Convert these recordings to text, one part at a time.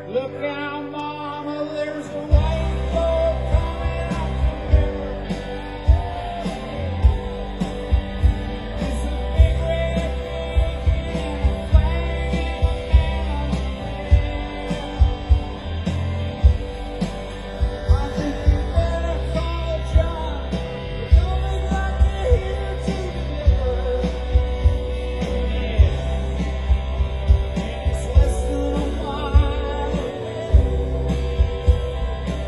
Look out, mama, there's a white boat coming up the river. It's a big red pig and a flag down the I think you better call John. Coming like you're here to deliver. It's less than a mile away.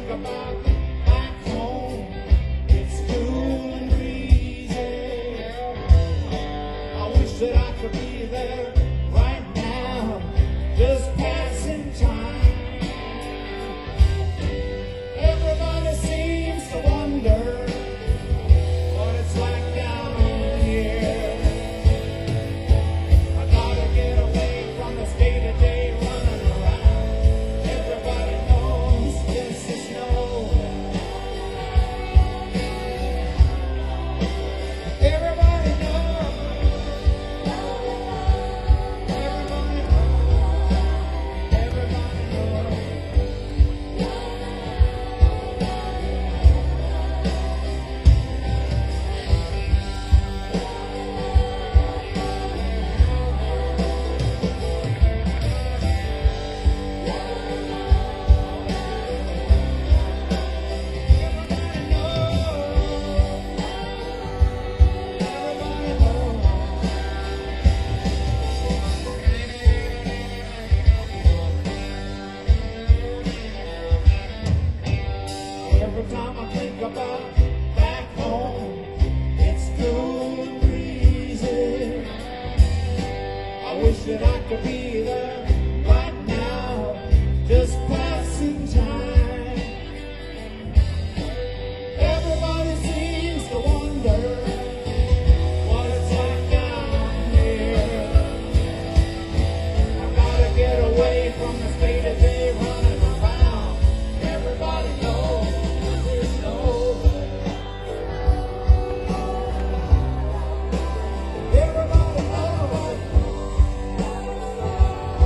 think about back home, it's cool and breezy. I wish that I could be there right now, just passing time. Everybody seems to wonder what it's like down here. I gotta get away from this day-to-day running around. Everybody knows this is snow. Everybody knows. Everybody knows. Everybody knows. Every time I think about back home, it's cool and breezy. I wish that I could be there right now, just passing time. Everybody seems to wonder what it's like down here. I gotta get away from this day-to-day running around. Everybody knows there's no. Everybody knows.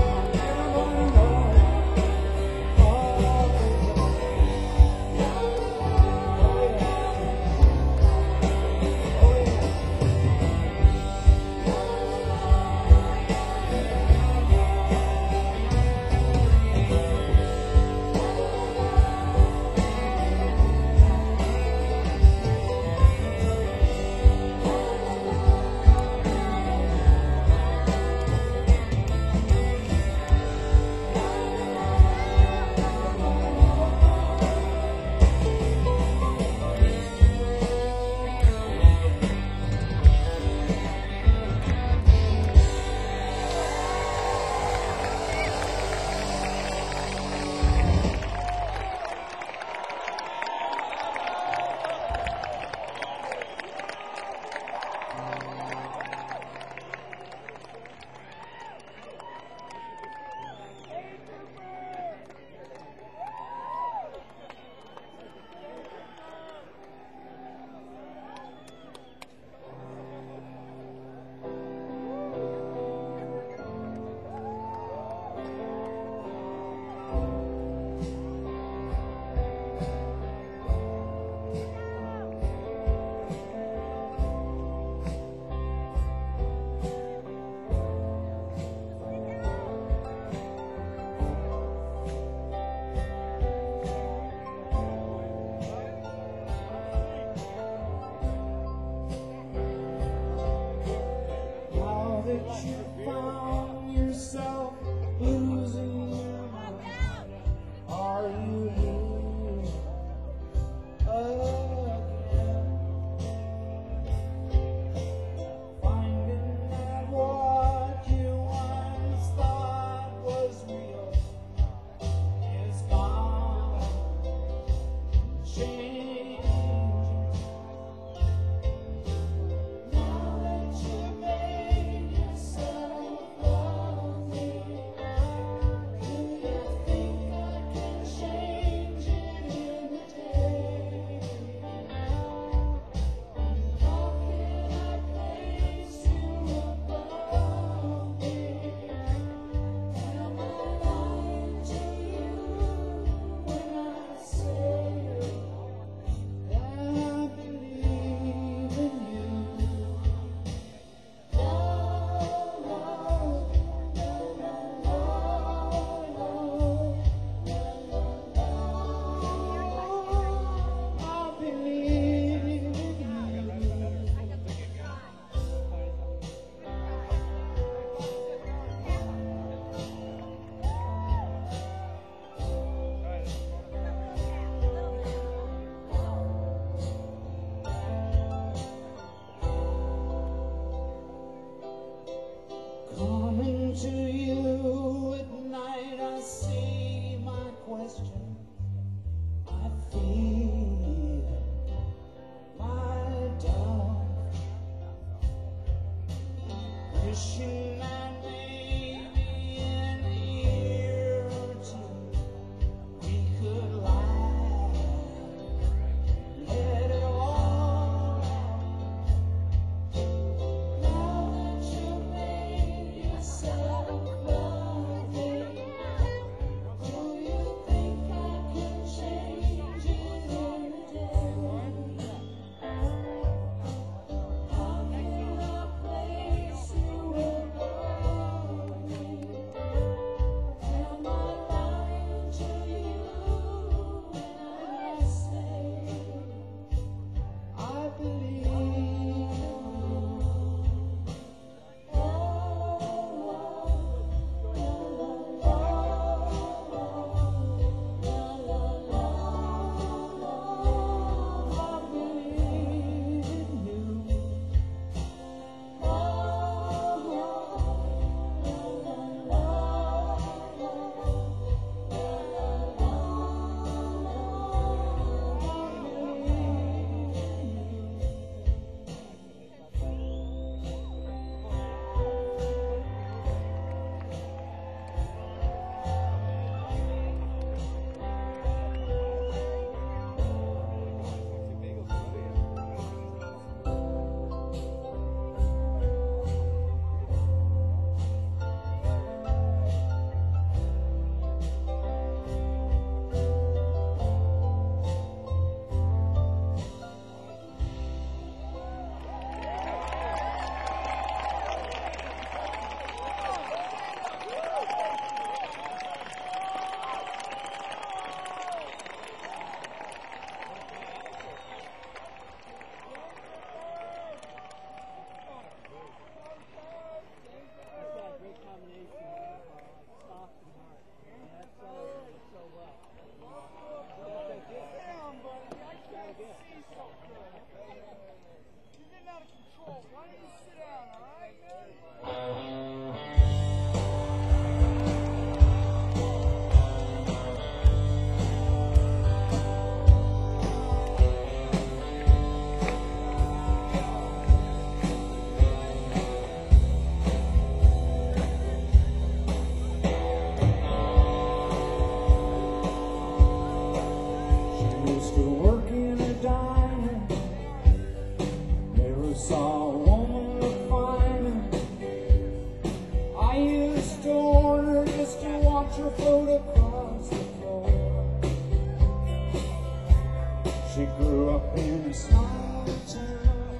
She grew up in a small town,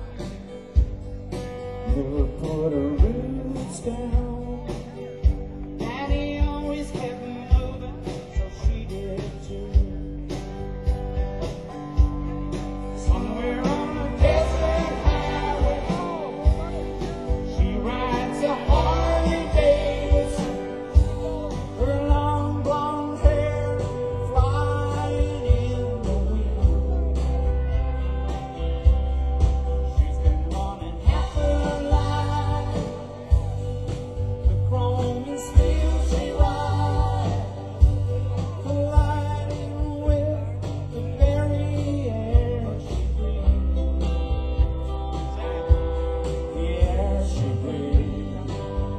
never put her roots down. Daddy always kept moving, so she did too. Somewhere on a desert highway, she rides a Harley Davidson, her long blonde hair flying in the wind. She's been running half her life, the chrome and steel she rides, colliding with the very air she breathes. The air she breathes.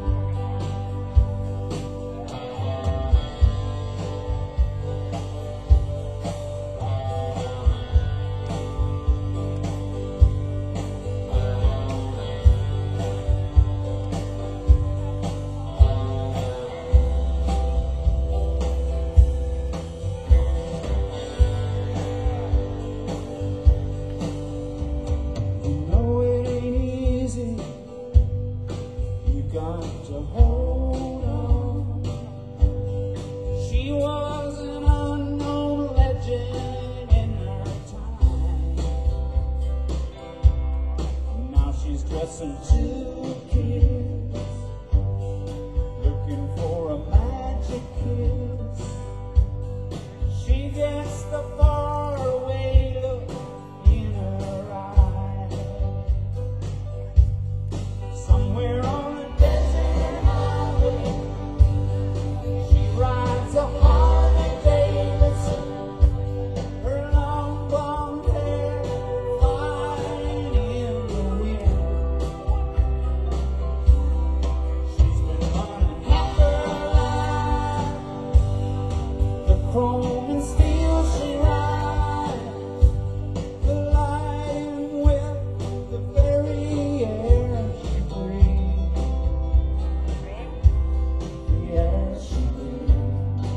You know it ain't easy, you got to hold on. She was an unknown legend in her time. Now she's dressing two kids, looking for a magic kiss. She gets the faraway look in her eye. Somewhere on a desert highway, she rides a Harley Davidson, her long blonde hair flying in the wind. She's been running half her life, the chrome and steel she rides, colliding with the very air she breathes. The air she breathes.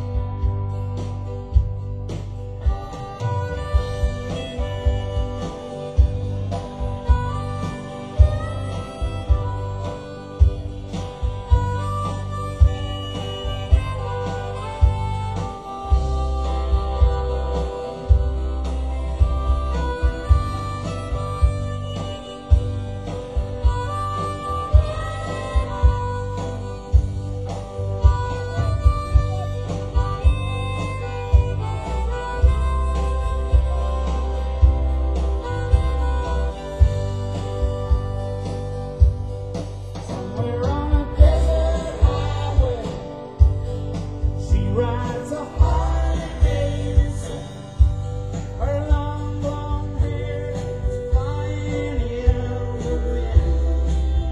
Somewhere on a desert highway, she rides a Harley Davidson, her long blonde hair is flying in the wind.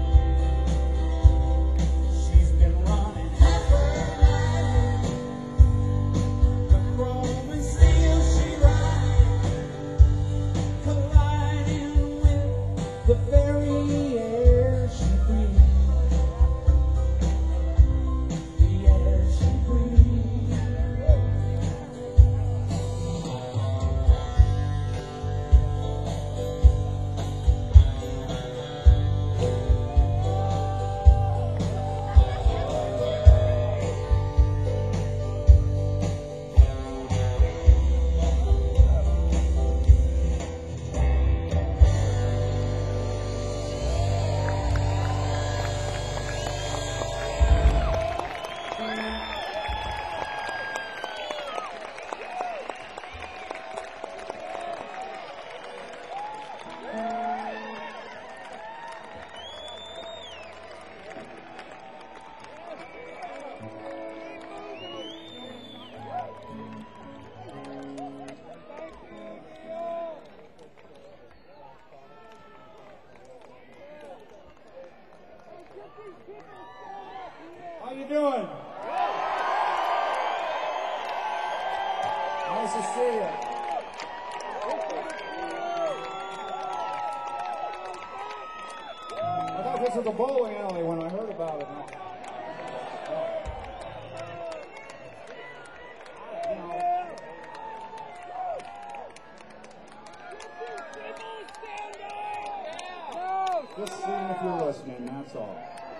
She's been running half her life, the chrome and steel she rides, colliding with the very air she breathes. The air she breathes. How you doing? Nice to see you. I thought this was a bowling alley when I heard about it. Just seeing if you're listening, that's all.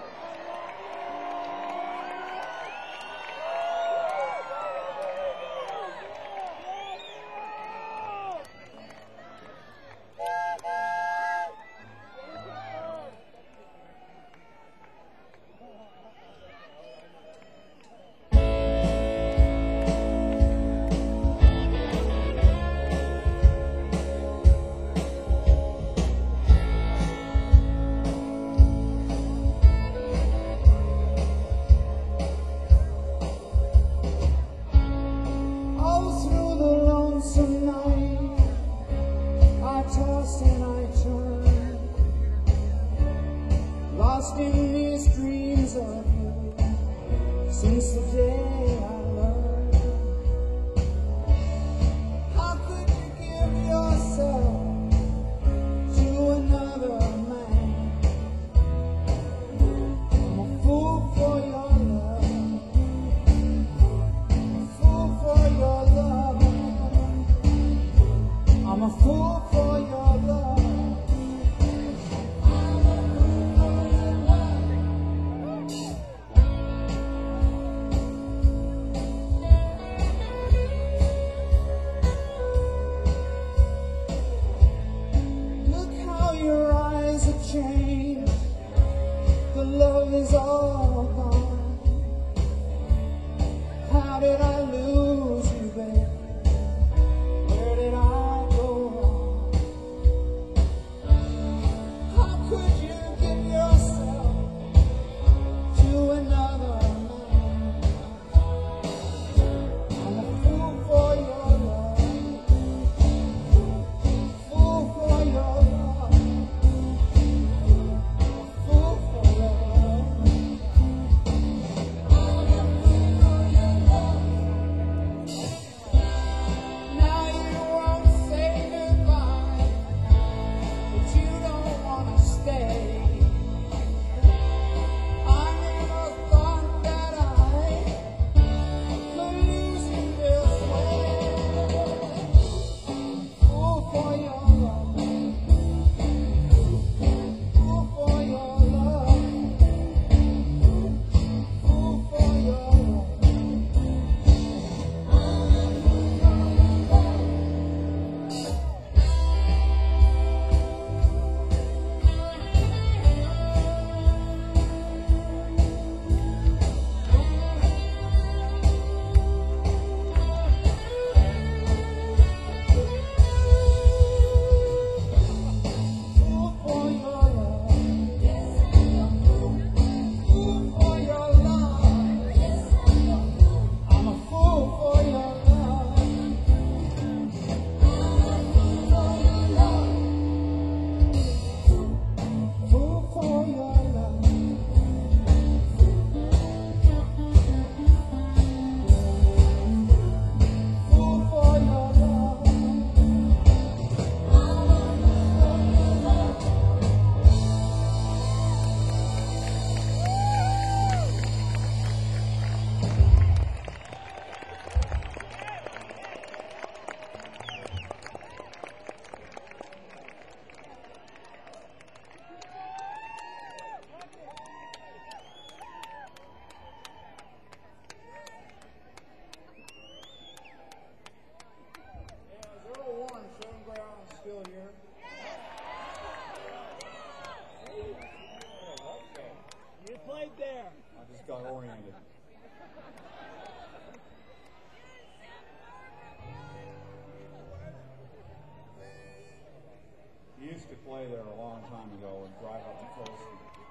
Play there a long time ago and drive up the coast.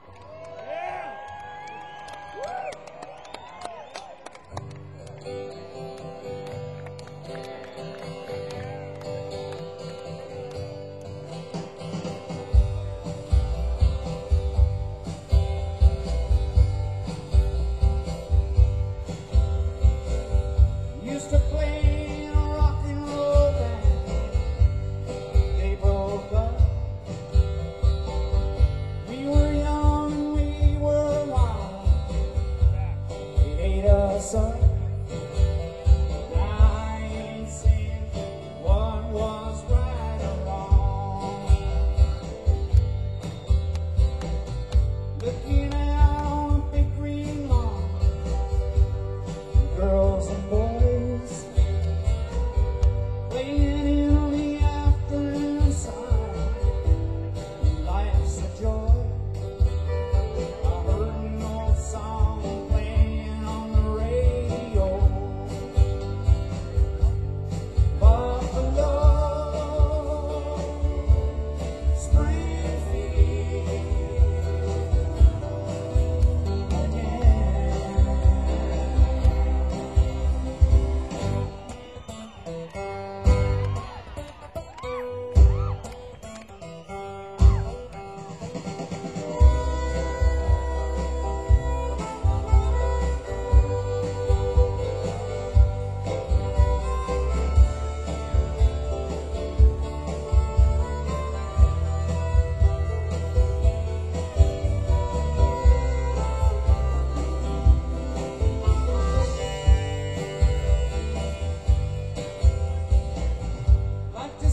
Used to play in a rock and roll band. They broke up.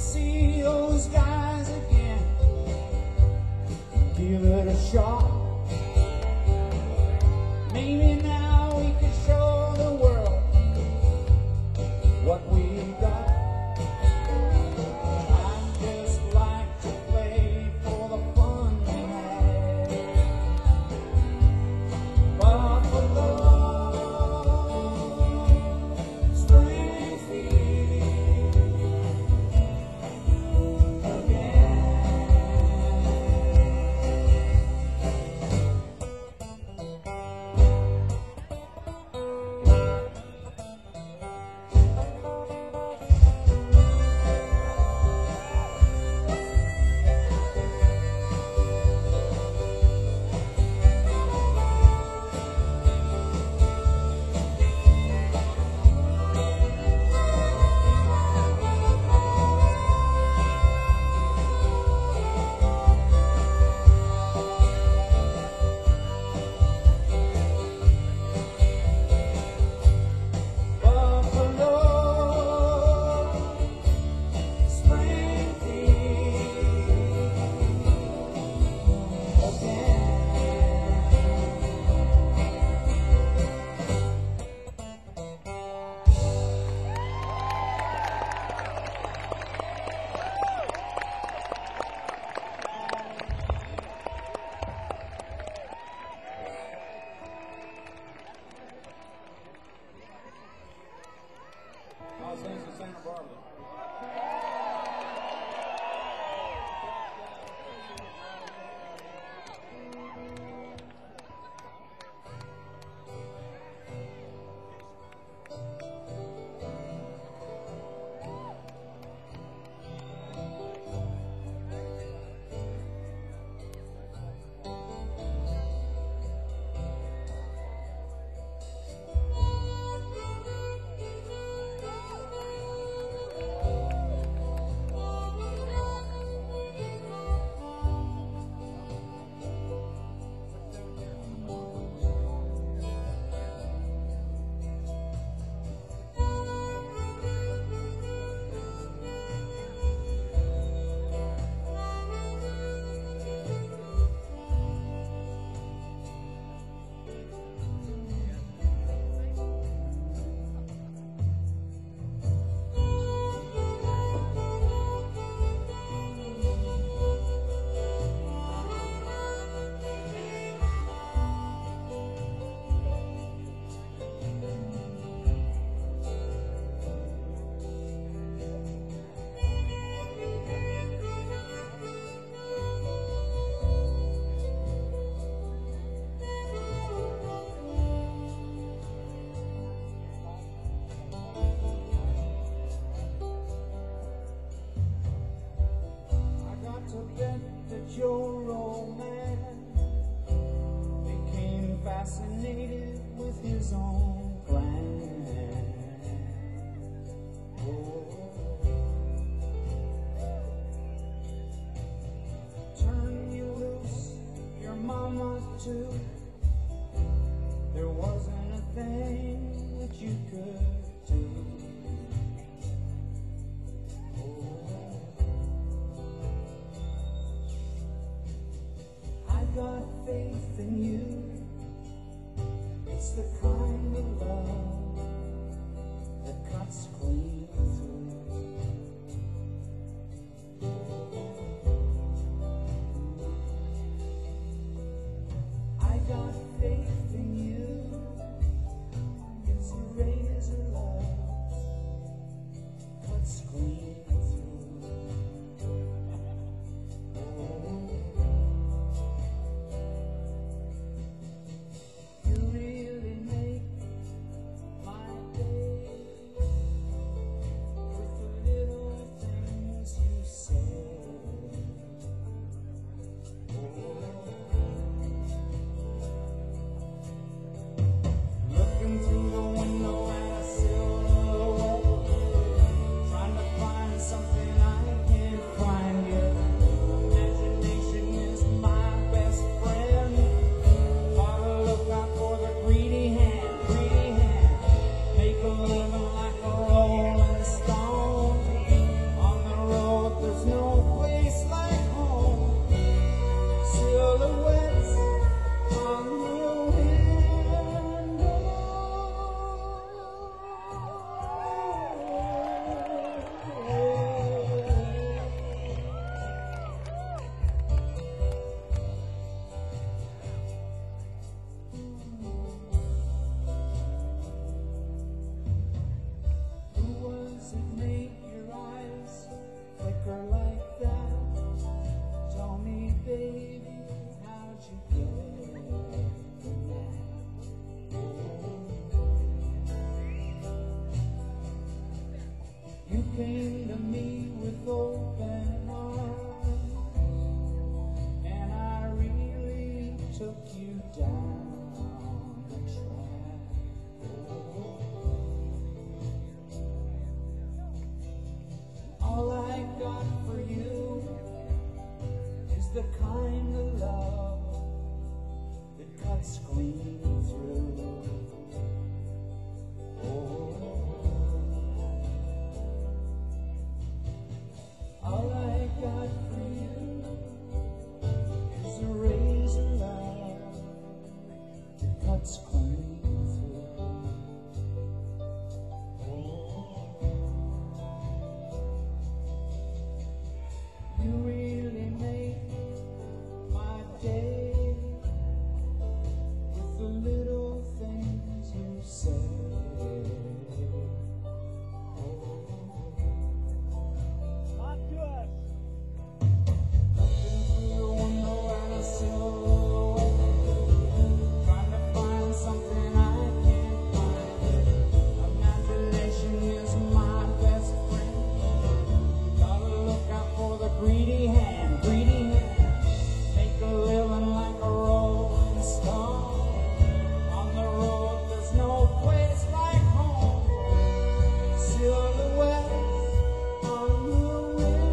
see those guys again. Give it a shot. Maybe now we could show the world what we got. I'd just like to play for the fun we had. Buffalo, Springfield again. How's things in Santa Barbara? Your old man became fascinated with his own plan. Oh. Turn you loose, your mama too. There wasn't a thing that you could do. Got faith in you. It's the kind of love that cuts clean through. I got faith in you. the kind of love that cuts clean through. Oh, all I got for you is a razor love that cuts clean through. Oh, you really make my day with the little things you say. Talk to us. Looking through the window at a silhouette, trying to find something I can't find. Imagination is my best friend. Gotta look out for the greedy hand, greedy hand. Make a living like a rolling stone. On the road, there's no place like home. Silhouette on the window.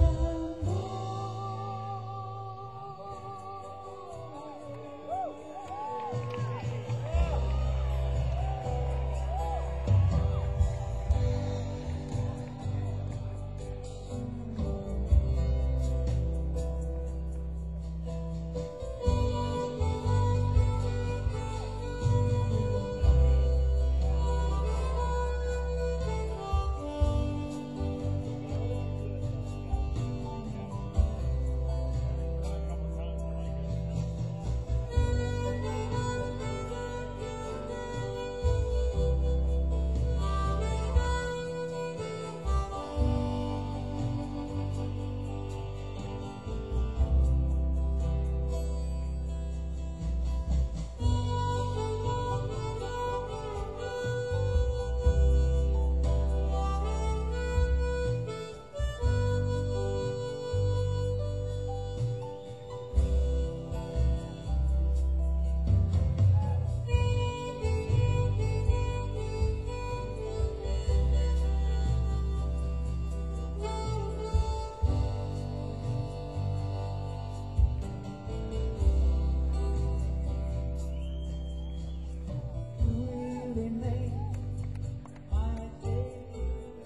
Really make my day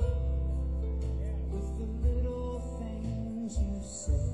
with the little things you say.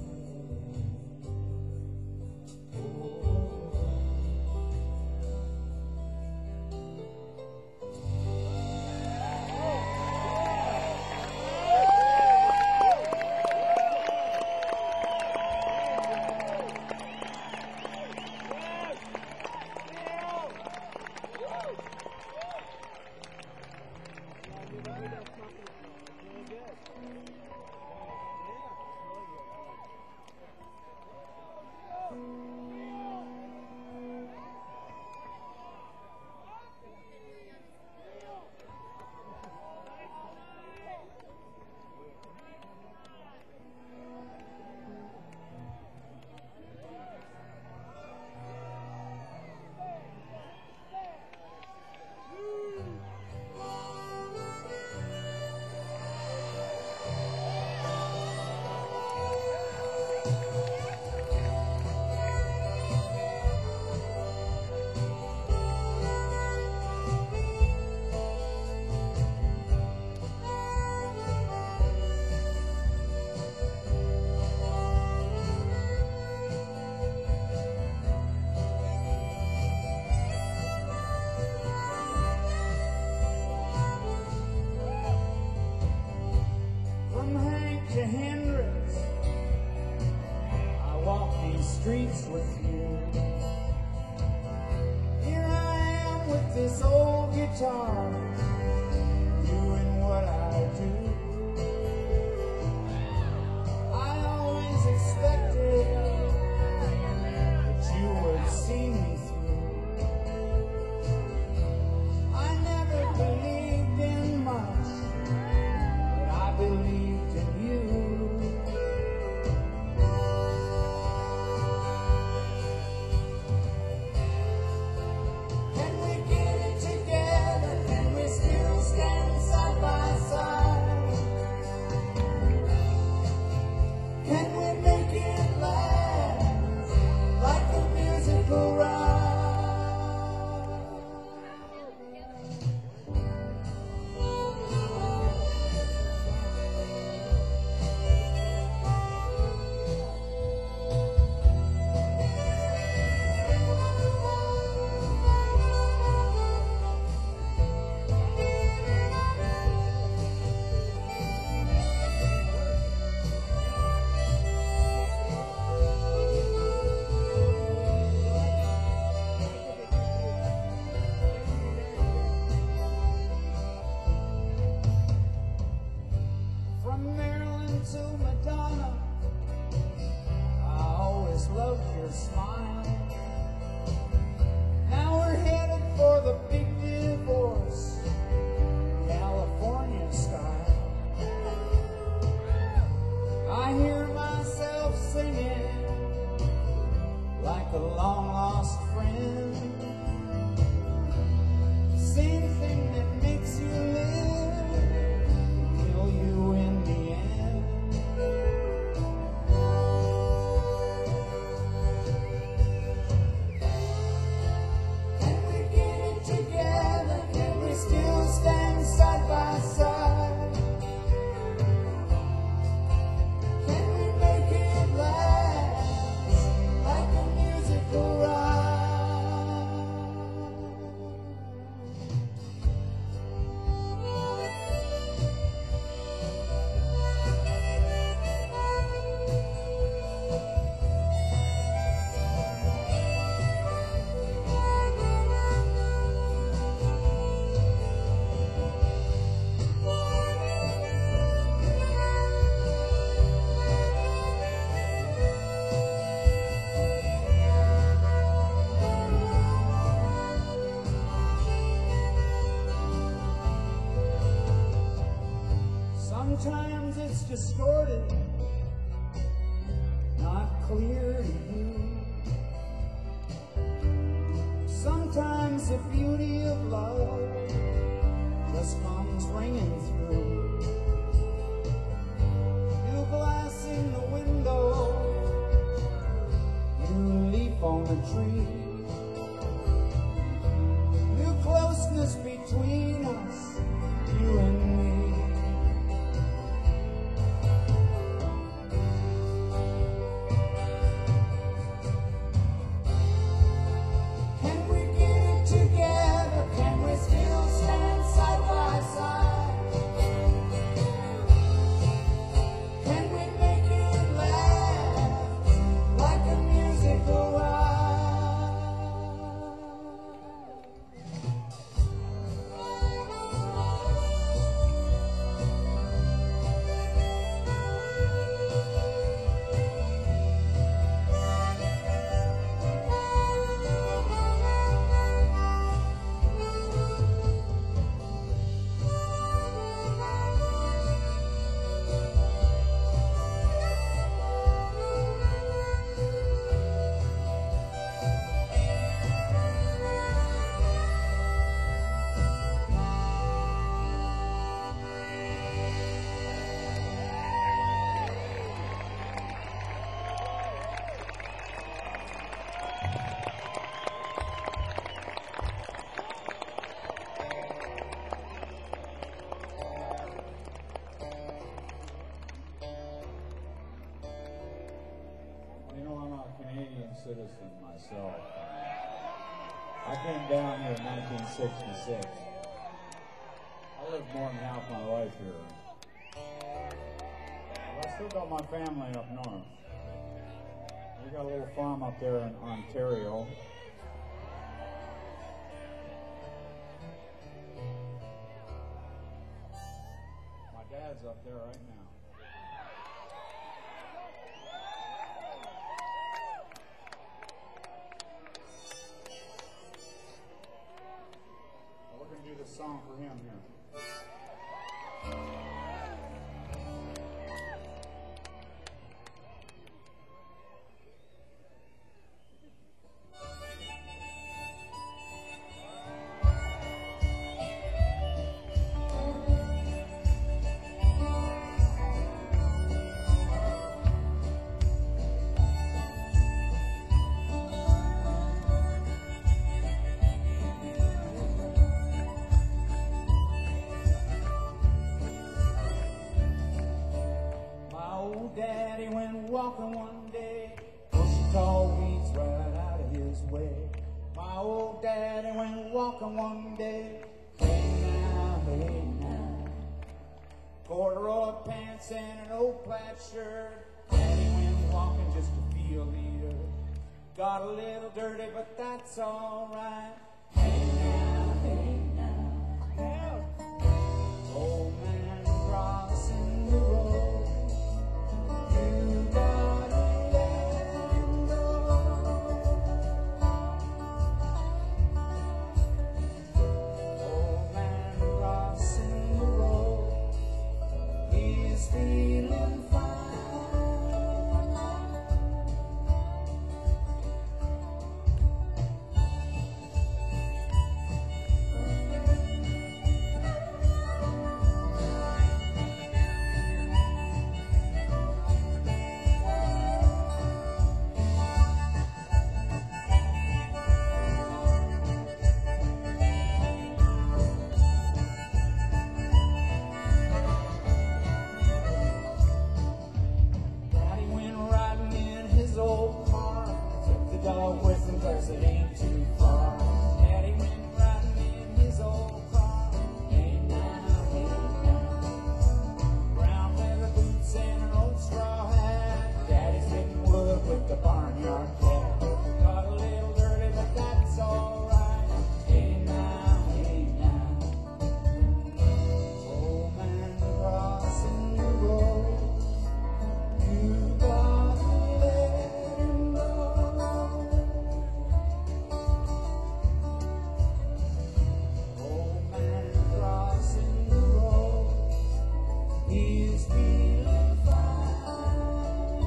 From Hank to Hendrix, I walk these streets with you. Here I am with this old guitar, doing what I do. I always expected that you would see me through. I never believed in much, but I believed in you. Can we get it together? Can we still stand side by side? a smile. Now we're headed for the big divorce, California style. I hear myself singing like a long lost friend. The same thing that makes you live kill you in the end. Can we get it together? Can we still stand side by side? Can we make it last like a musical ride? Sometimes it's distorted, not clear to you. Sometimes the beauty of love just comes ringing through. New glass in the window, new leaf on the tree, new closeness between us, you and me. Can we get it together? Can we still stand side by side? Can we make it last like a musical ride? You know, I'm a Canadian citizen myself. I came down here in 1966. I lived more than half my life here. But I still got my family up north. We got a little farm up there in Ontario. My dad's up there right now. We're going to do this song for him here. Daddy went walking one day, pushing tall weeds right out of his way. My old daddy went walking one day, hey now. Corduroy pants and an old plaid shirt. Daddy went walking just to be a leader. Got a little dirty, but that's alright. Hey now. Old man crossing the road. You gotta let him go. 'cause it ain't too far. Daddy went riding in his old car. Hey now, brown leather boots and an old straw hat. Daddy's splitting wood with the barnyard cat. Got a little dirty, but that's alright. Hey now, old man crossing the road. You gotta let him go. Old man crossing the road. He's feeling fine.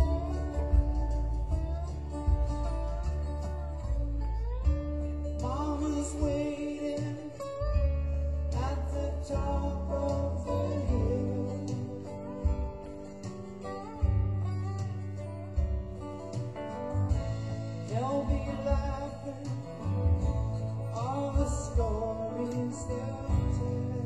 Mama's waiting at the top of the hill. They'll be laughing all the stories they'll tell.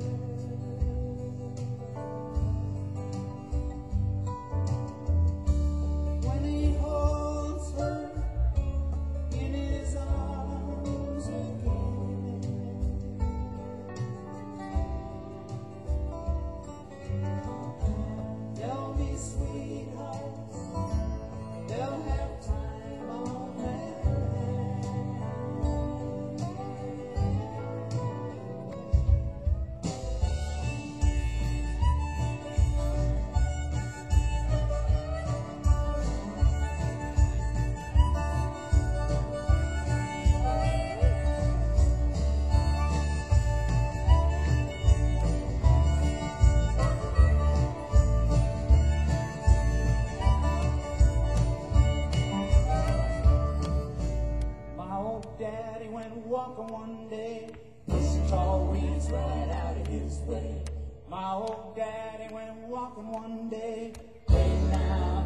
When he holds her in his arms again, they'll be sweethearts. They'll have time on their hands. My old daddy went walking one day, pushing tall weeds right out of his way. My old daddy went walking one day. Hey now,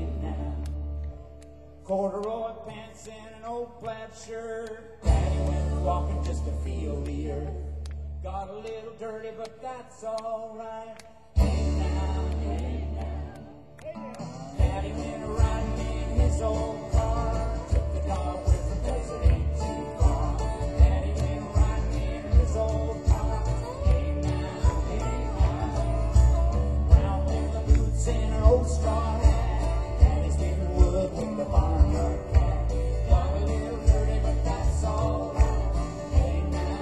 corduroy pants and an old plaid shirt. Daddy went walking just to feel the earth. Got a little dirty, but that's alright. Hey now, Daddy went riding in his old car. Took the dog with him 'cause it ain't too far. Daddy went riding in his old car. Hey now, brown leather boots and an old straw hat. Daddy's been wood with the barnyard cat. Got a little dirty, but that's alright. Hey now,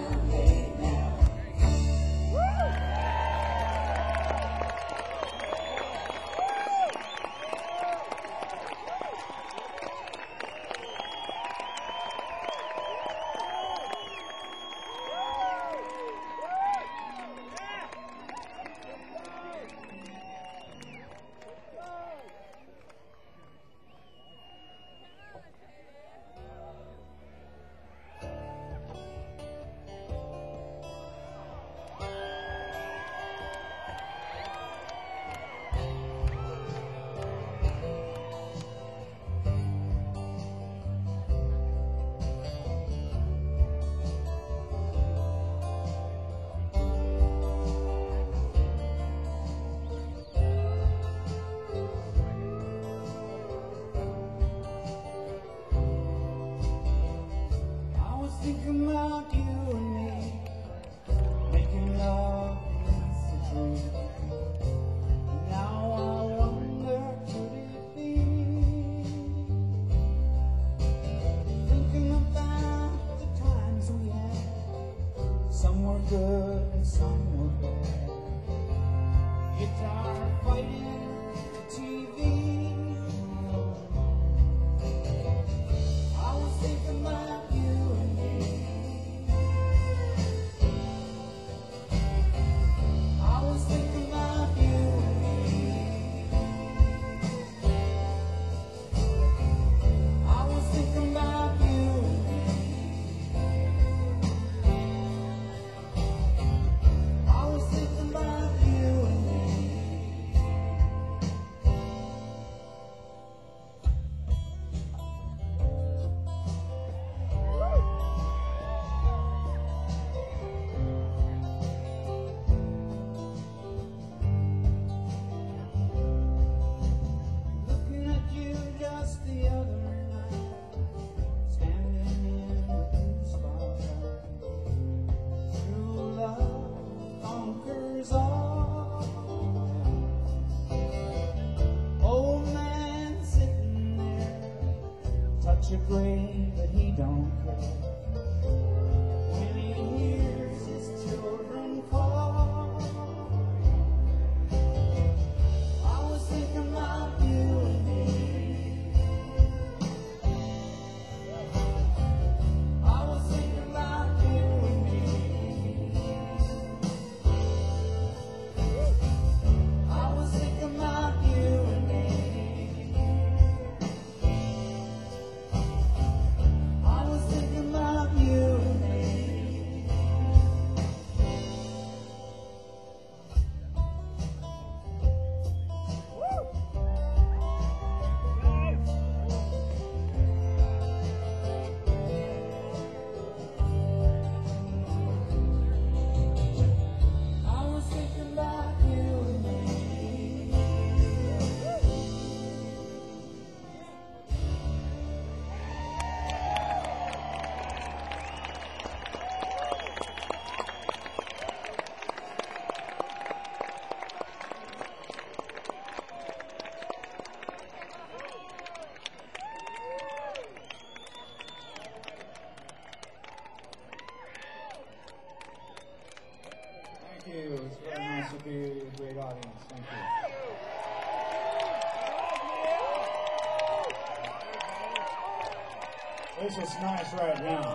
bunch of gray, but he don't care. When he hears his children call, I was thinking about you and me. I was thinking about you and me. I was thinking about you and me. I was thinking about you and me. I was thinking about you and me. Thank you. It's very nice to be a great audience. Thank you. This is nice right now.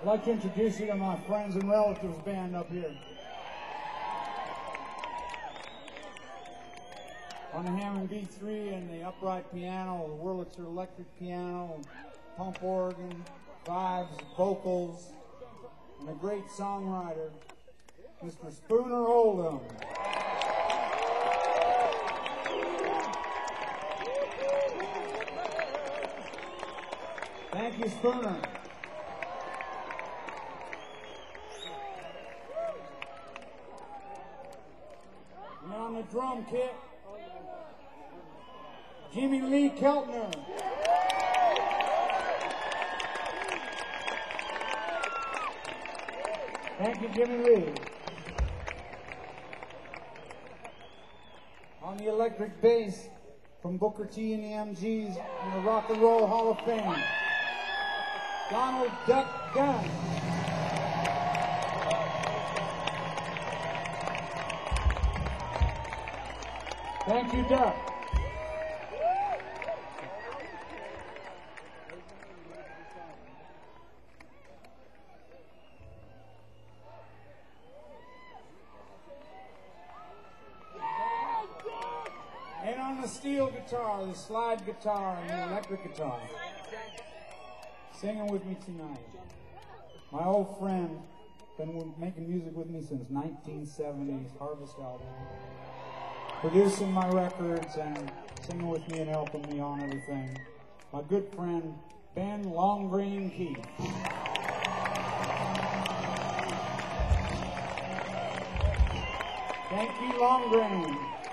like to introduce you to my friends and relatives band up here. On the Hammond B3 and the upright piano, the Wurlitzer electric piano, pump organ, vibes, vocals, and a great songwriter, Mr. Spooner Oldham. Thank you, Spooner. And on the drum kit, Jimmy Lee Keltner. Thank you, Jimmy Lee. On the electric bass from Booker T and the MGs and the Rock and Roll Hall of Fame, Donald Duck Gunn. Thank you, Duck. And on the steel guitar, the slide guitar, and the electric guitar, singing with me tonight, my old friend, been making music with me since 1970s, Harvest album, producing my records and singing with me and helping me on everything, my good friend, Ben Longgreen Keith. Thank you, Longgreen.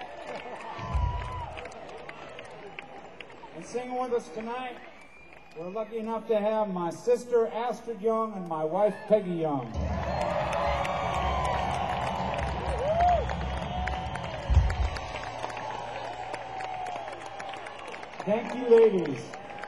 And singing with us tonight, we're lucky enough to have my sister Astrid Young and my wife Peggy Young. Thank you, ladies.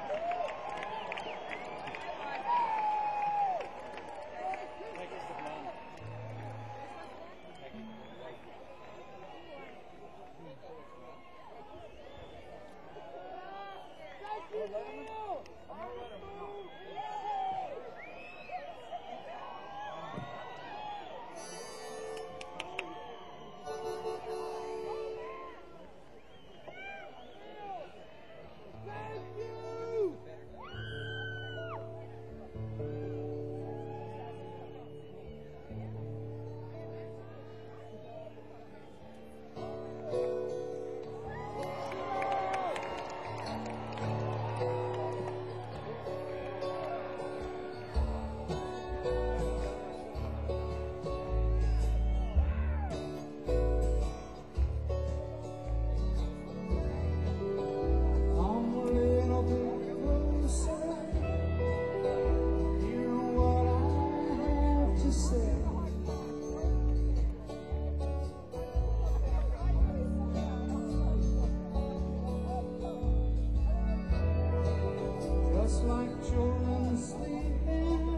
Just like children sleeping,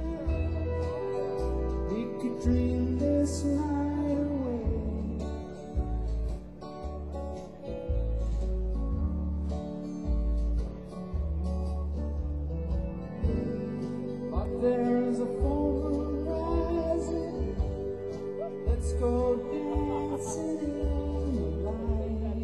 we could dream this night away. But there's a full moon rising. Let's go dancing in the light.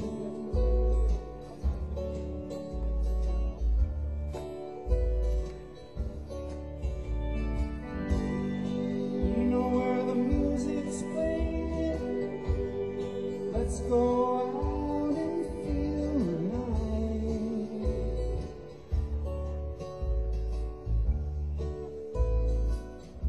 Let's go out and feel the night.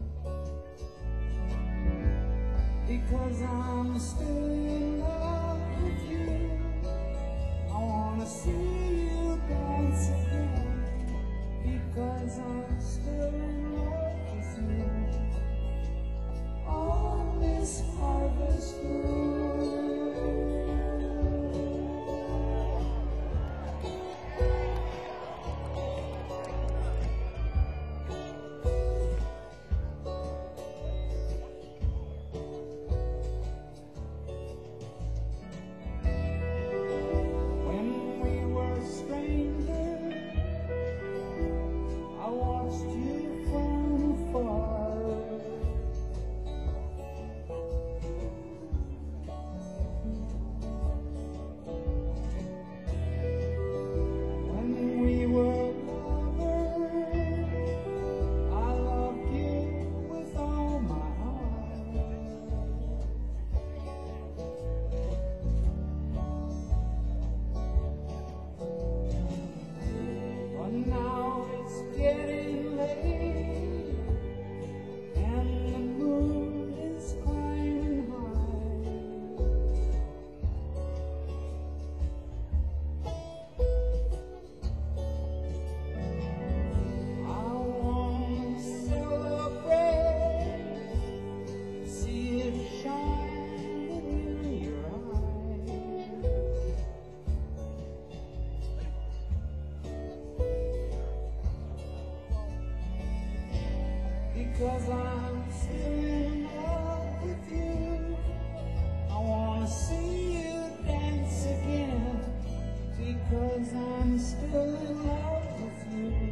because I'm still in love with you. I wanna see you dance again because I'm still in love with you.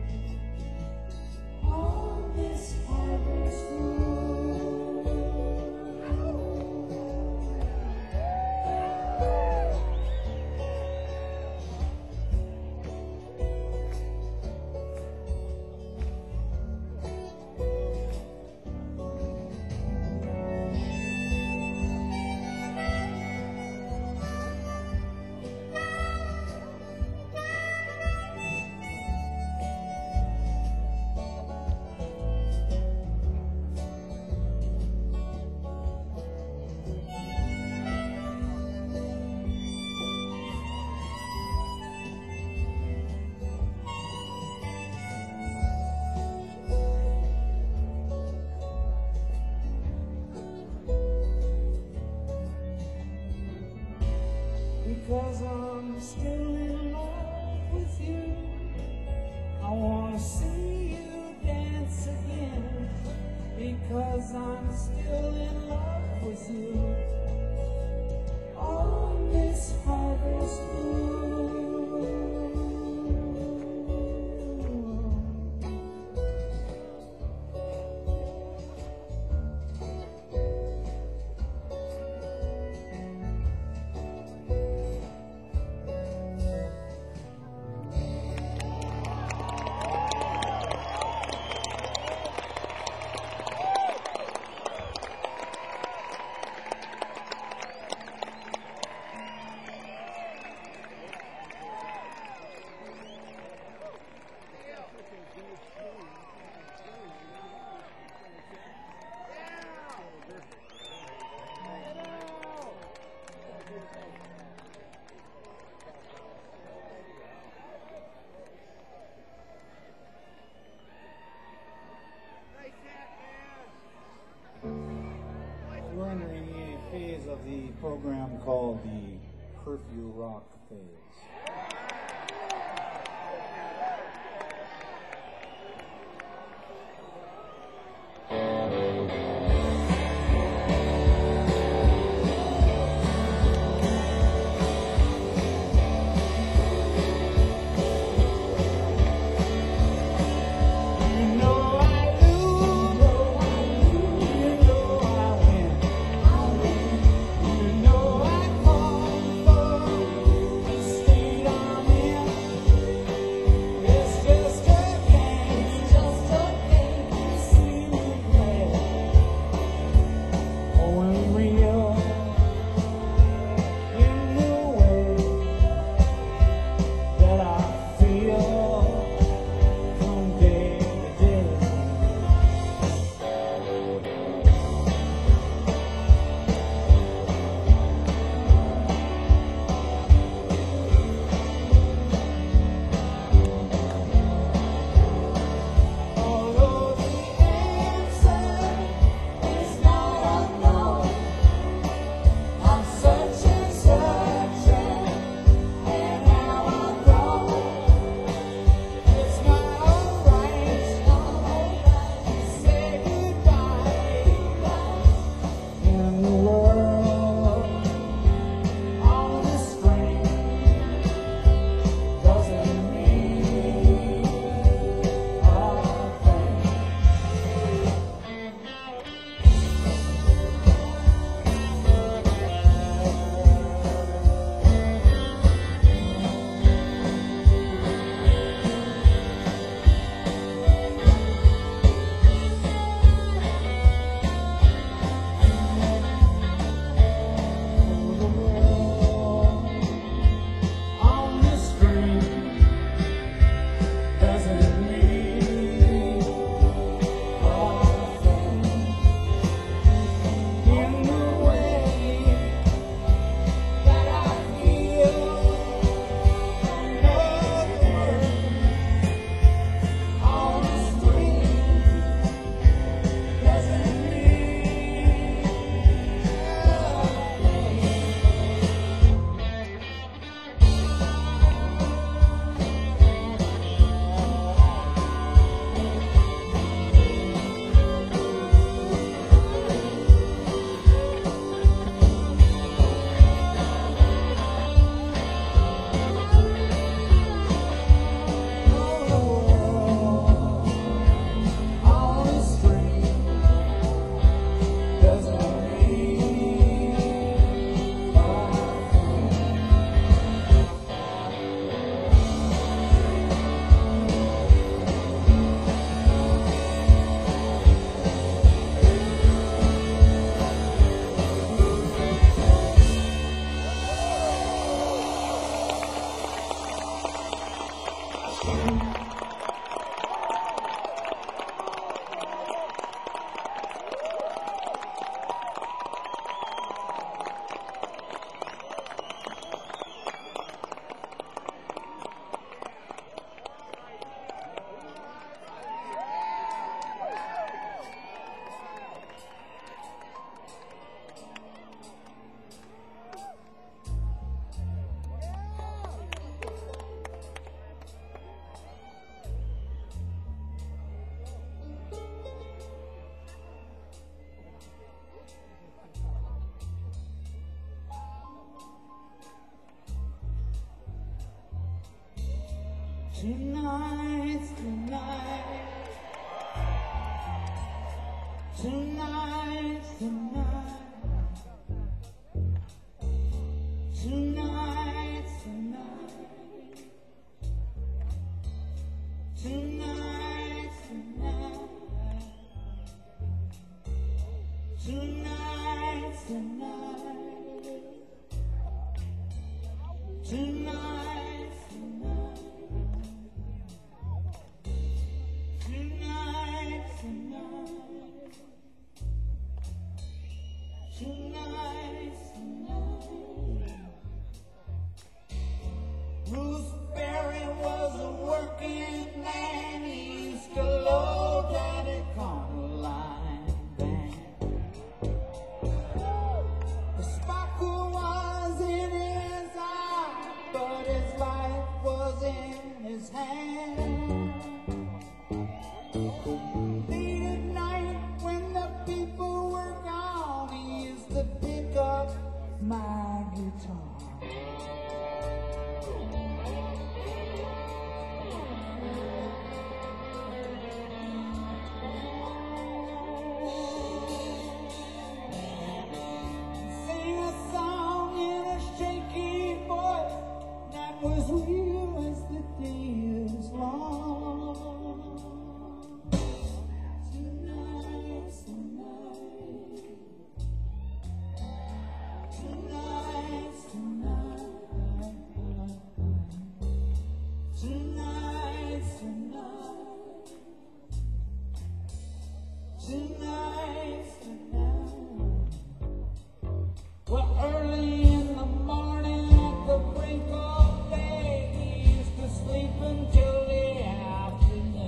On this harvest moon. Because I'm still in love with you. I wanna see you dance again because I'm still in love with you. On this harvest moon. We're entering a phase of the program called the Curfew Rock phase. You know I long for Tonight's the night. Tonight's the night. Tonight's the night. Tonight's the night. Tonight's the night. Tonight's the night. Tonight's the night. Tonight's the night. Bruce Berry was a working man. He used to load Daddy Carmeline band. The sparkle was in his eye, but his life was in his hand. Late at night when the people were gone, he used to pick up my guitar. Sing a song in a shaky voice that was real as the day is long. Tonight's the night. Tonight's the night. Tonight's the night. Tonight's the night. Well, early in the morning at the break of day, he used to sleep until the afternoon.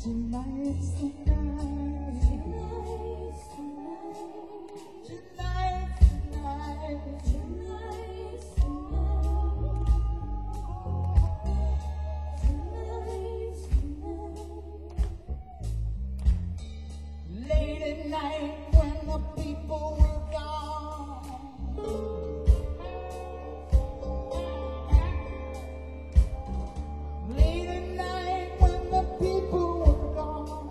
Tonight's the night. Tonight's the night. Tonight's the night. Late at night when the people were gone. Late at night when the people were gone.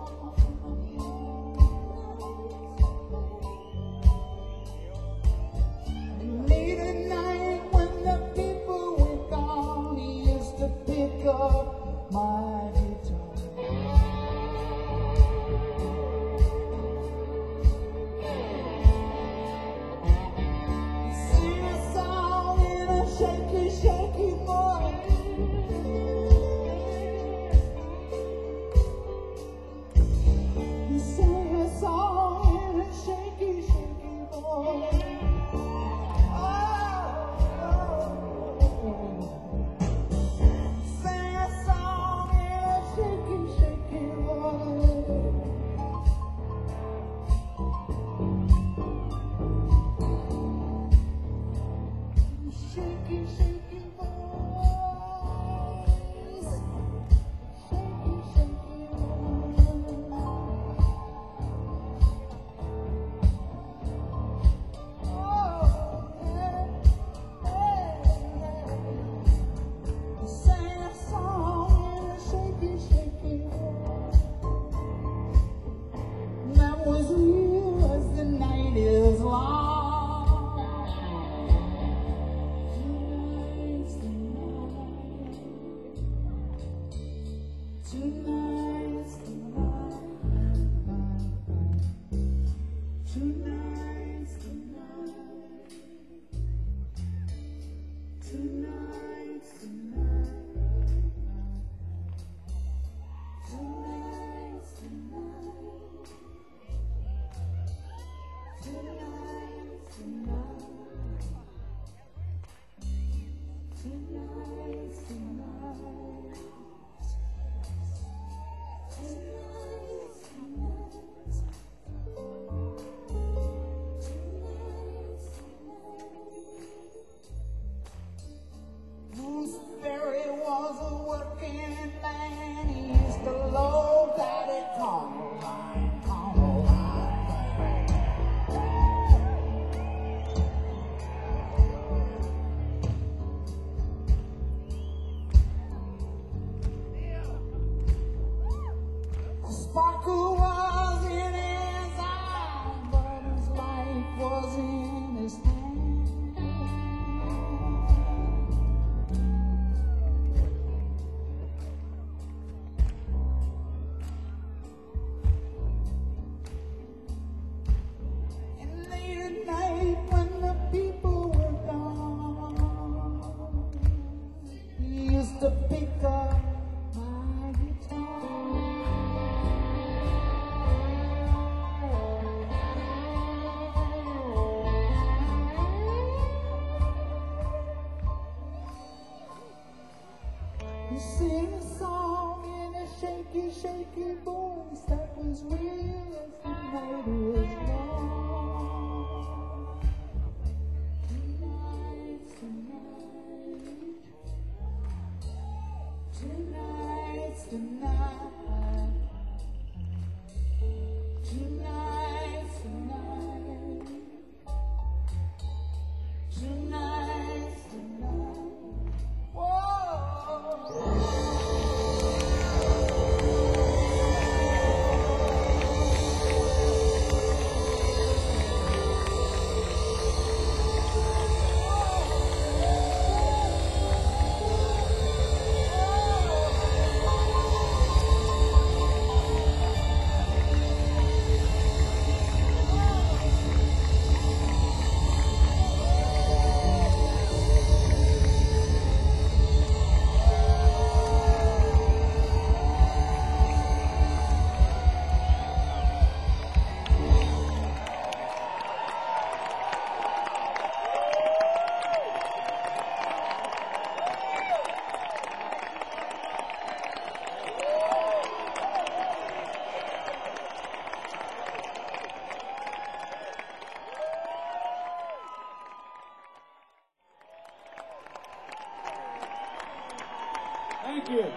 Late at night when the people were gone, he used to pick up my guitar. Sing a song in a shaky, shaky voice. Sing a song in a shaky, shaky voice. Sing a song in a shaky, shaky voice. Shaky, shaky voice. Shaky, shaky voice. Oh, yeah, yeah. Sing a song in a shaky, shaky voice. That was real as the night is long. Tonight's the night. Tonight's the night. Tonight's the night. Tonight's the night. Tonight's the night. Tonight's the night. Gooseberry was a working man. He used to load that it Caroline. Sparkle was in his eye, but his life was in his hand. And late at night when the people were gone, he used to pick up my guitar. You sing a song in a shaky, shaky voice that was real as the night was long. Tonight's the night. Tonight's the night. Tonight's the night. Tonight's the night. Whoa. Thank you.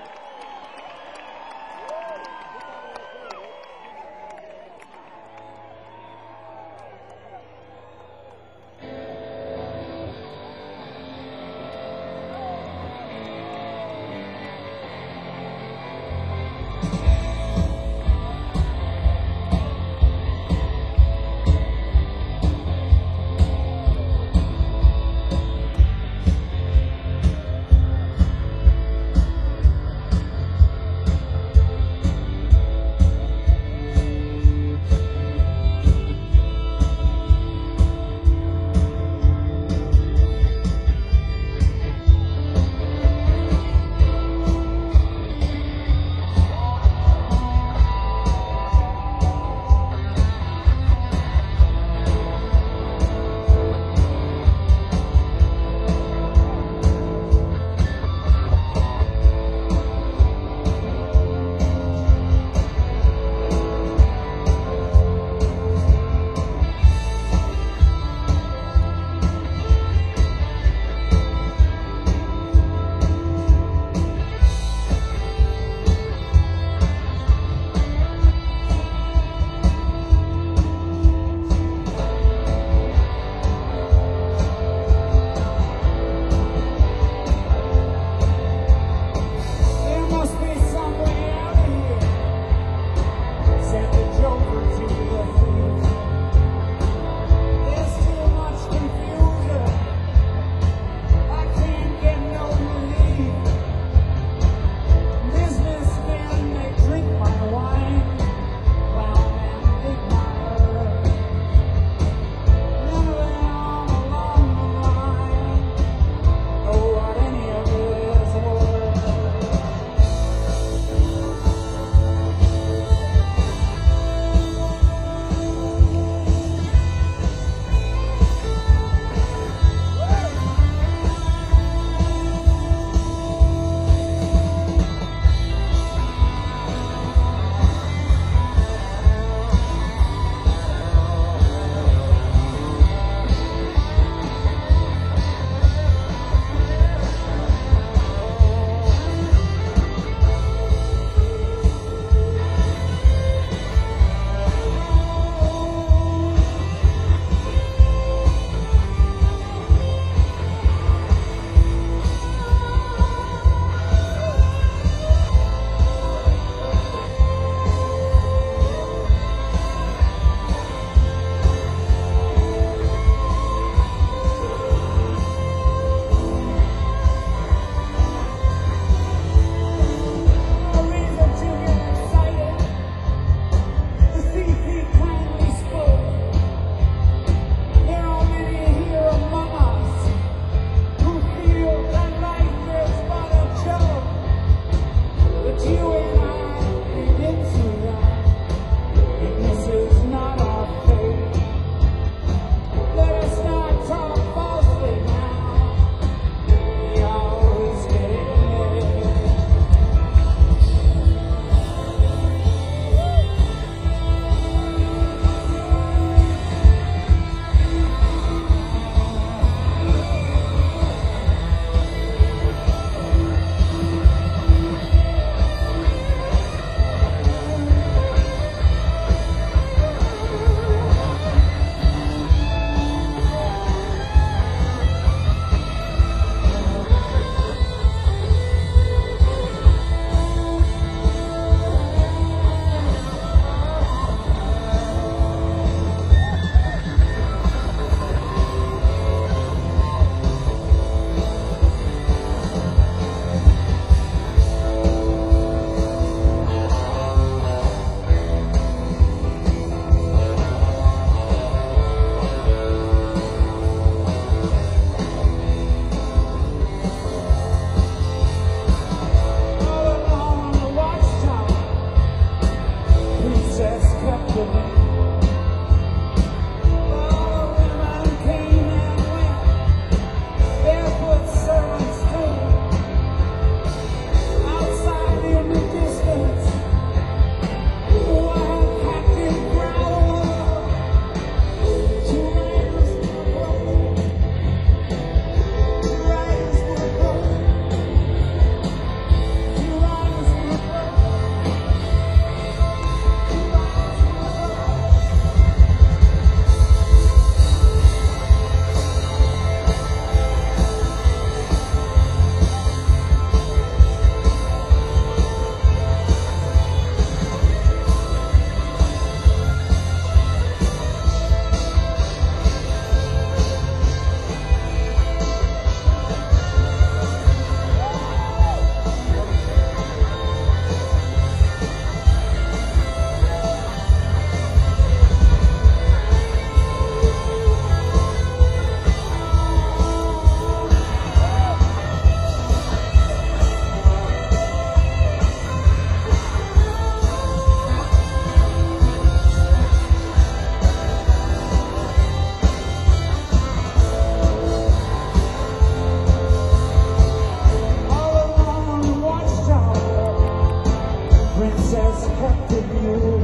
protected you.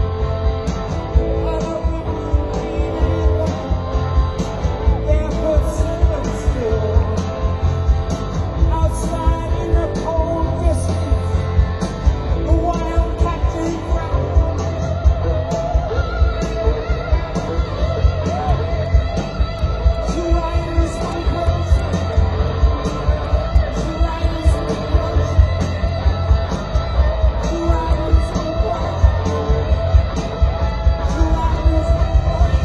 I don't believe barefoot sitting still outside in the cold distance, the wild captain growl. She riders on close. She riders on close. She riders on close. She riders on close.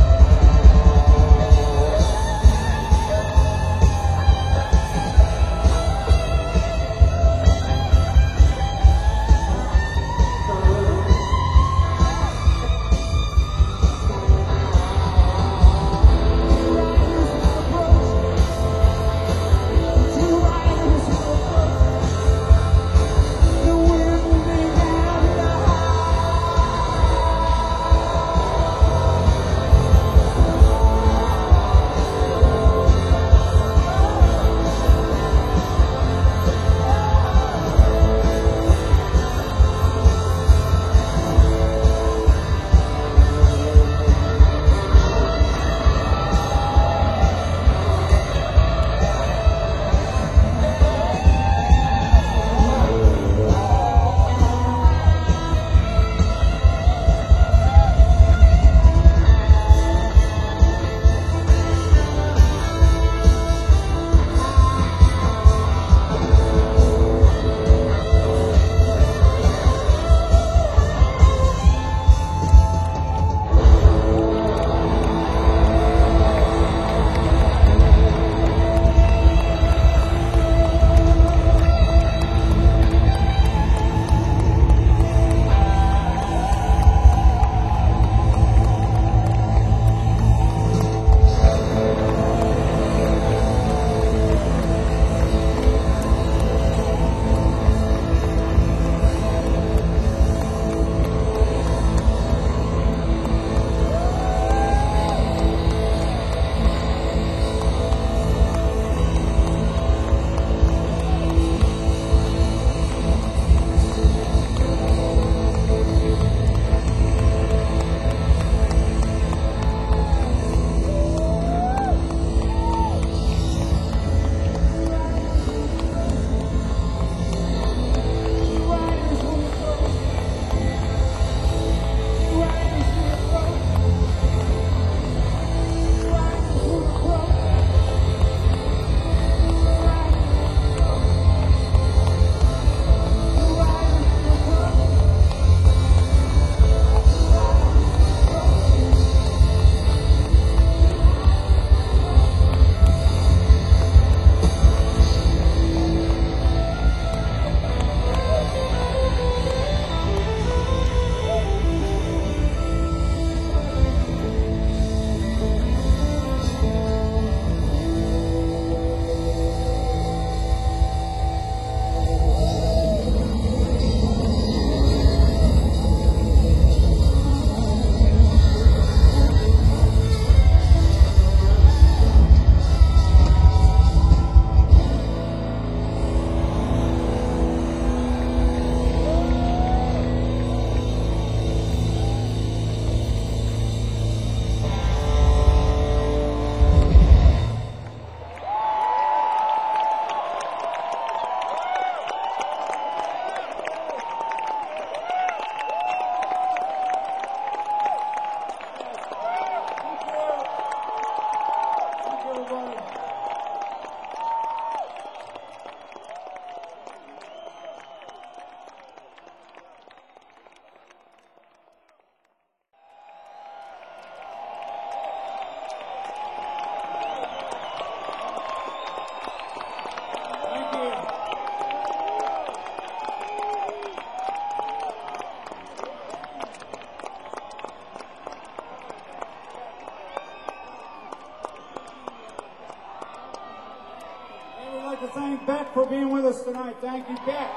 thank Beck for being with us tonight. Thank you, Beck.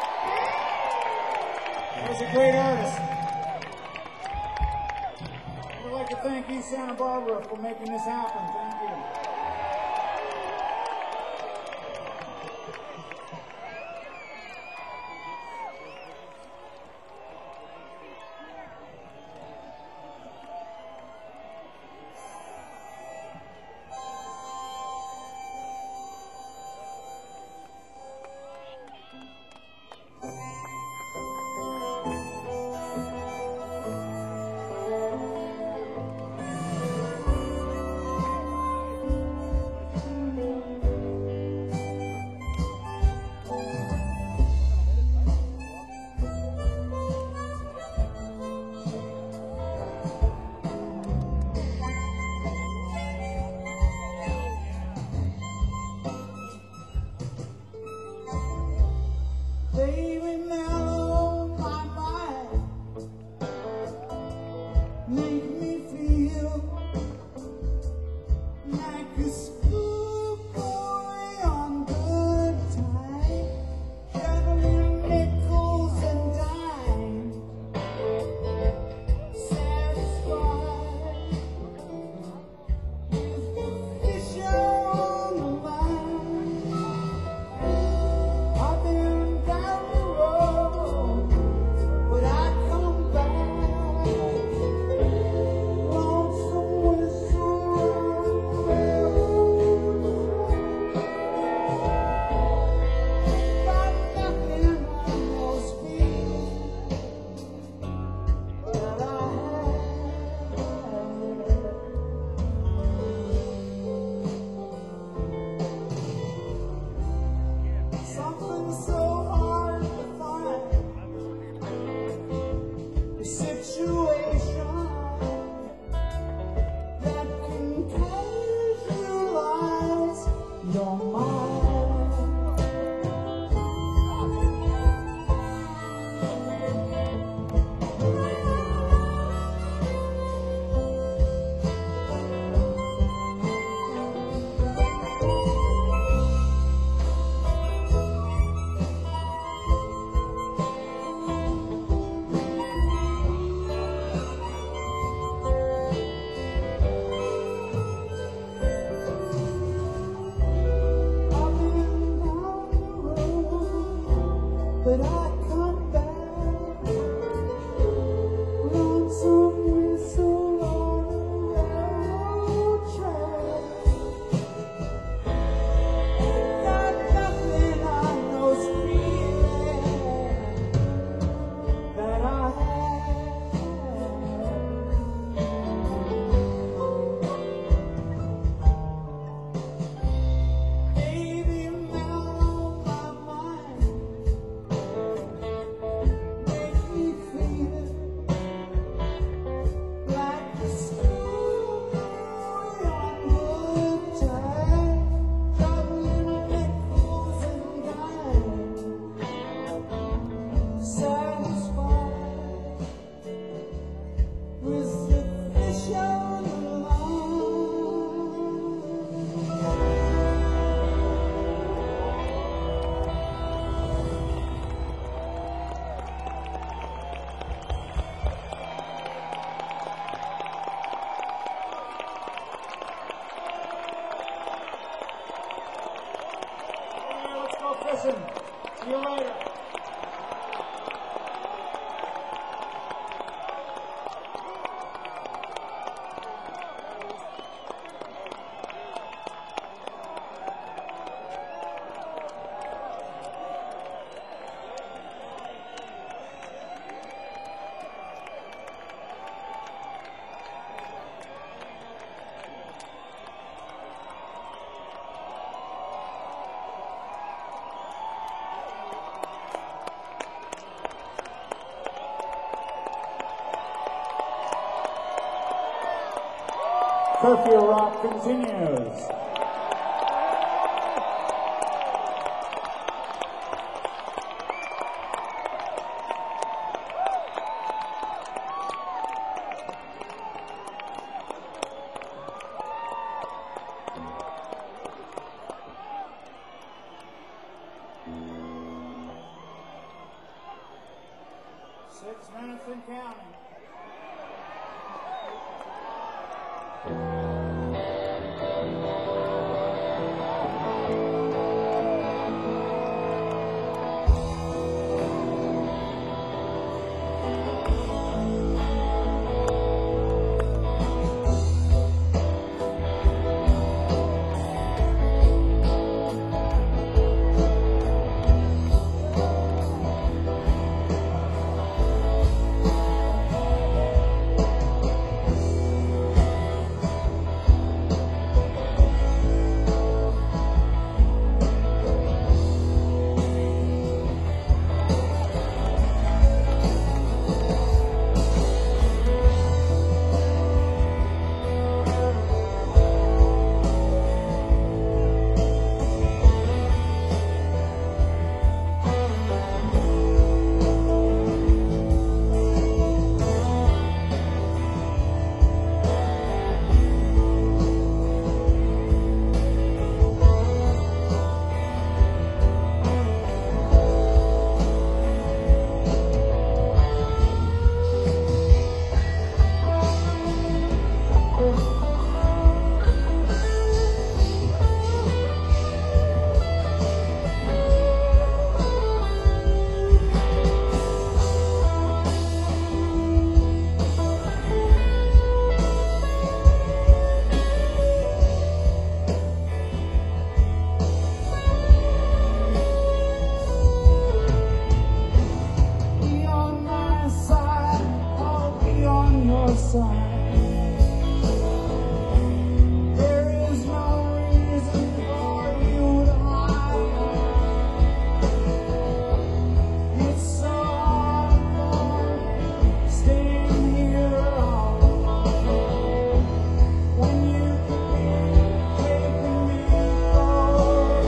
That was a great artist. I would like to thank East Santa Barbara for making this happen. Thank you. make me feel like a schoolboy on good time, juggling nickels and dimes, satisfied with the fish on the line. I've been down the road, but I come back, lonesome whistle railroad. Got nothing on those feet that I had. Something so hard to find, a situation that can casualize your mind. I've been down the road, but I come back, lonesome whistle on a railroad track. Got nothing on those feelings that I had. Baby, mellow my mind, make me feel like a schoolboy on good time, juggling nickels and dimes, satisfied with the fish on the line. Let's go fishing. See you later. Curfew Rock continues. Six minutes and counting. your side. There is no reason for you to hide. It's so hard for staying here all alone when you could be taking me for a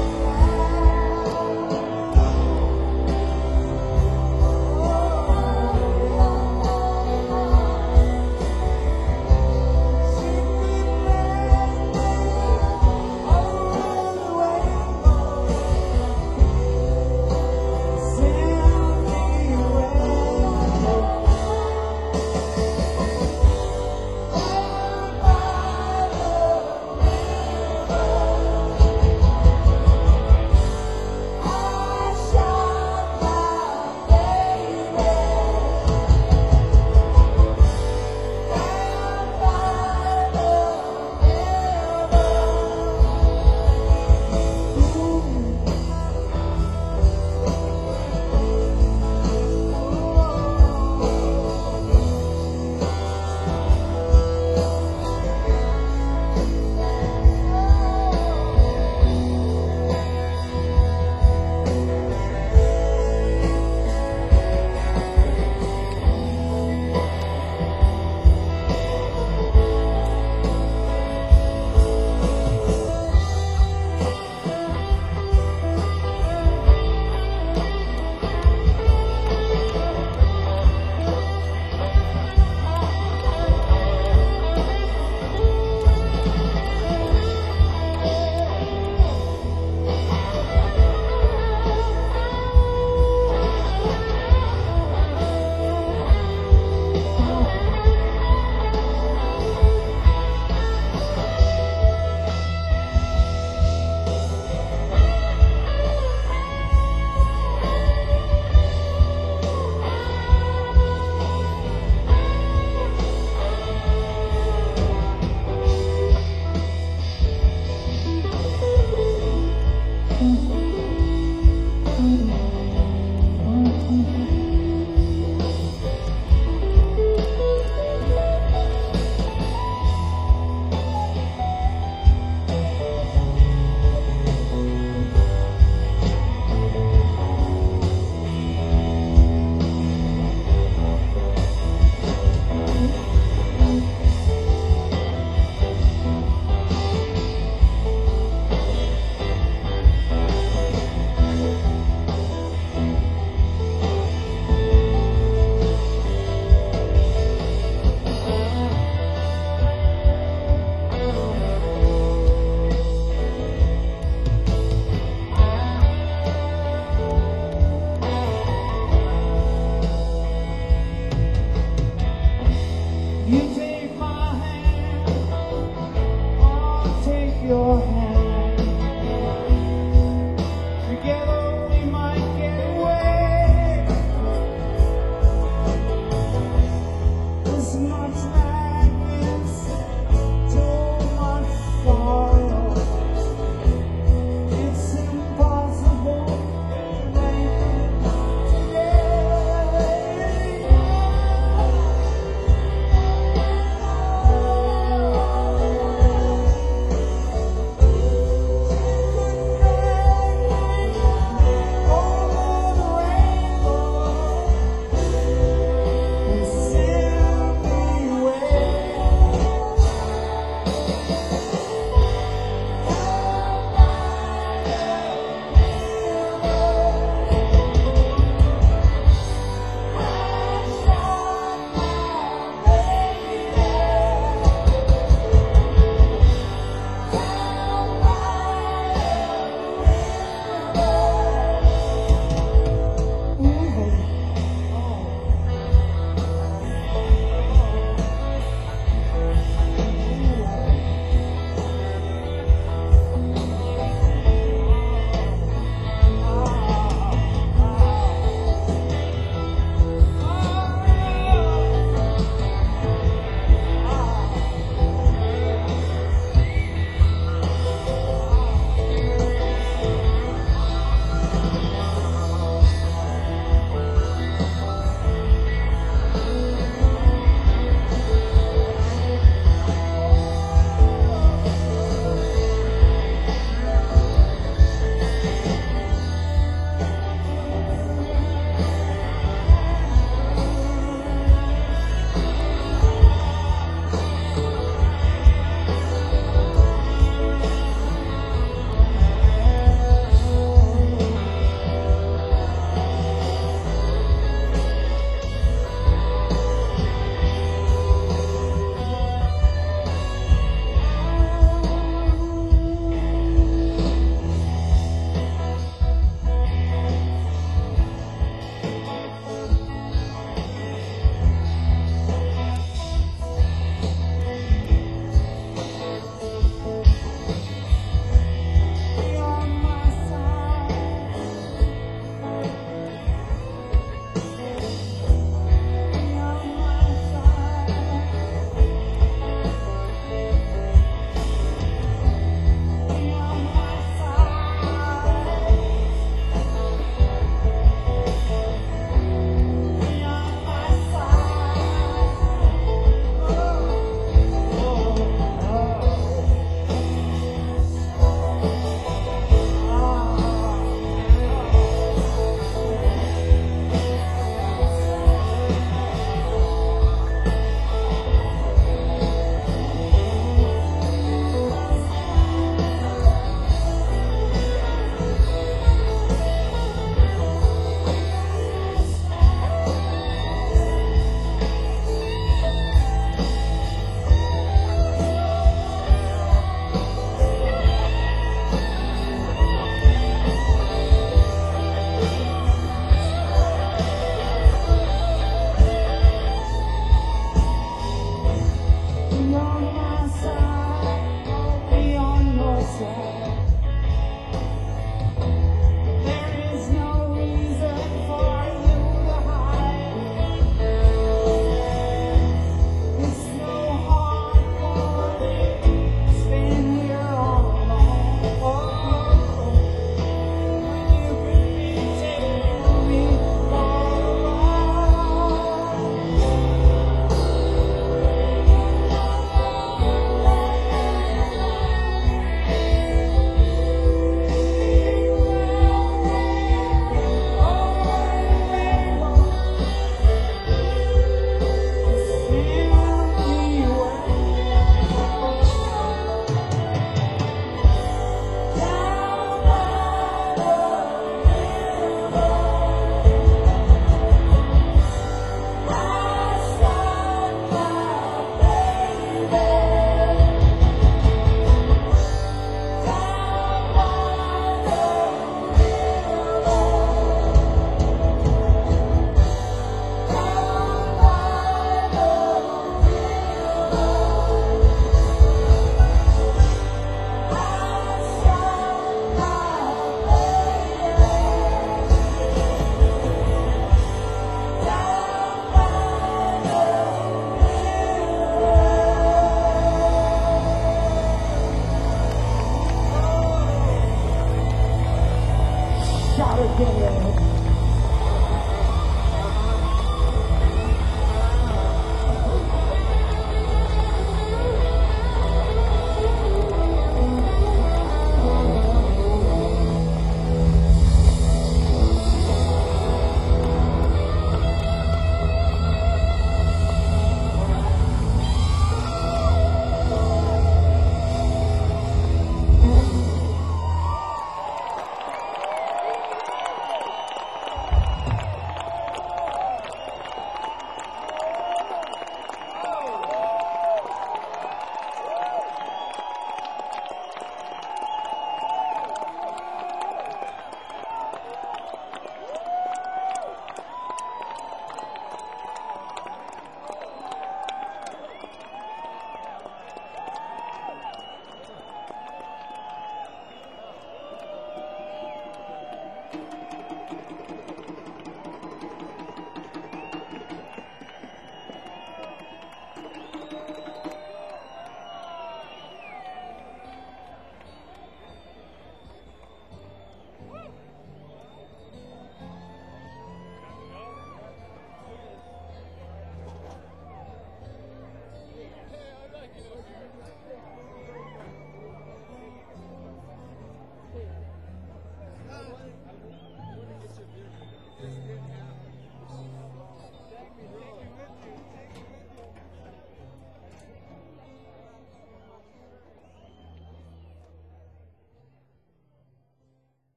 You